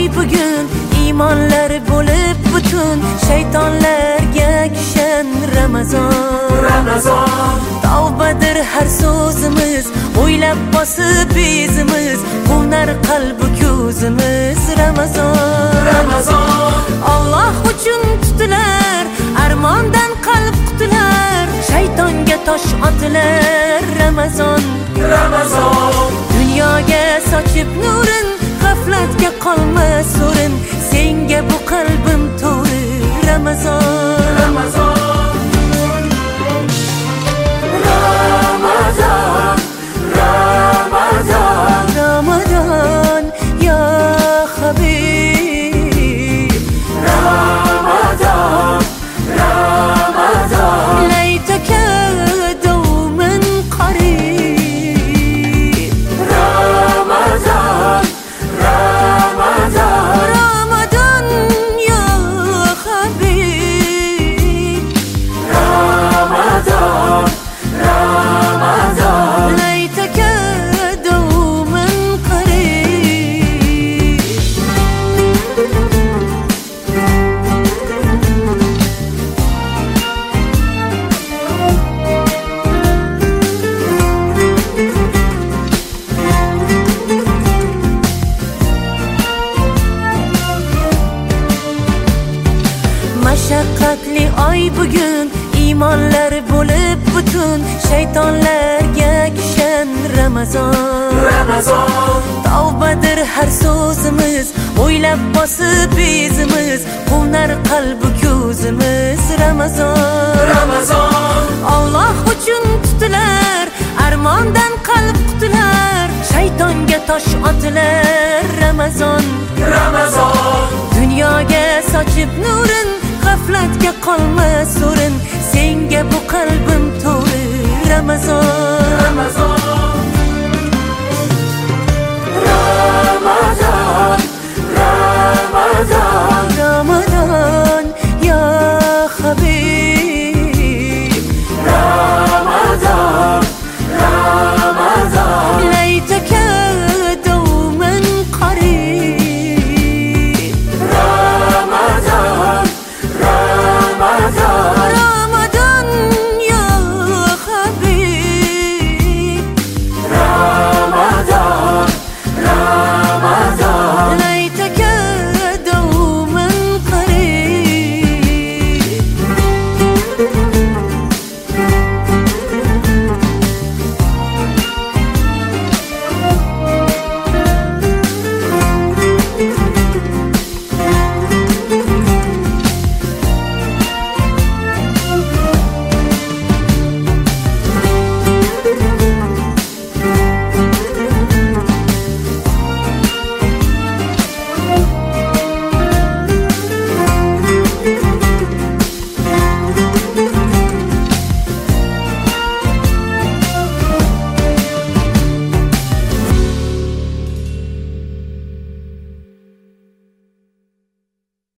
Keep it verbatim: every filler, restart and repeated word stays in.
bugun iymonlar bo'lib butun shaytonlarga kishan Ramazon Ramazon tavbadir har so'zimiz o'ylab bosib bezimiz qo'nar qalbi ko'zimiz Ramazon Ramazon Alloh uchun tutilar armondan qalb qutular shaytonga tosh otilar Ramazon Ramazon dunyoga sochib nurin g'aflatga qolmas o'rin senga bu qalbim to'ri Ramazon Ramazon Ramazon Ramazon Ramazon ya Habib Ramazon Ramazon laytaka dawman qarib Ramazon Ramazon Ramazon ya Habib Ramazon Ramazon laytaka dawman qarib mashaqqatli oy bugun iymonlar bo'lib butun shaytonlarga kishan Ramazon Ramazon tavbadir har so'zimiz o'ylab bosib bezimiz qo'nar qalbi ko'zimiz Ramazon Ramazon Alloh uchun tutilar armondan qalb qutular shaytonga tosh otilar Ramazon Ramazon dunyoga sochib nurin g'aflatga qolmas o'rin senga bu qalbim to'ri Ramazon